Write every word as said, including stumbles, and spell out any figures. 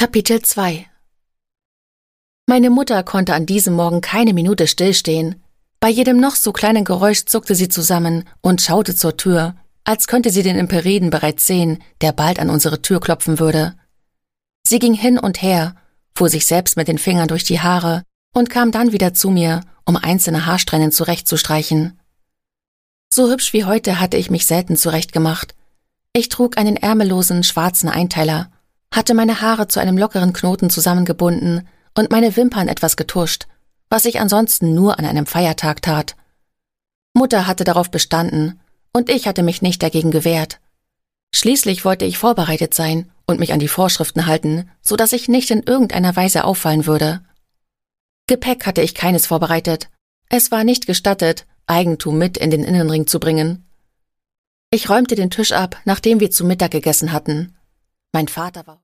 Kapitel zwei. Meine Mutter konnte an diesem Morgen keine Minute stillstehen. Bei jedem noch so kleinen Geräusch zuckte sie zusammen und schaute zur Tür, als könnte sie den Imperiden bereits sehen, der bald an unsere Tür klopfen würde. Sie ging hin und her, fuhr sich selbst mit den Fingern durch die Haare und kam dann wieder zu mir, um einzelne Haarsträhnen zurechtzustreichen. So hübsch wie heute hatte ich mich selten zurechtgemacht. Ich trug einen ärmellosen, schwarzen Einteiler, hatte meine Haare zu einem lockeren Knoten zusammengebunden und meine Wimpern etwas getuscht, was ich ansonsten nur an einem Feiertag tat. Mutter hatte darauf bestanden, und ich hatte mich nicht dagegen gewehrt. Schließlich wollte ich vorbereitet sein und mich an die Vorschriften halten, so dass ich nicht in irgendeiner Weise auffallen würde. Gepäck hatte ich keines vorbereitet. Es war nicht gestattet, Eigentum mit in den Innenring zu bringen. Ich räumte den Tisch ab, nachdem wir zu Mittag gegessen hatten. Mein Vater war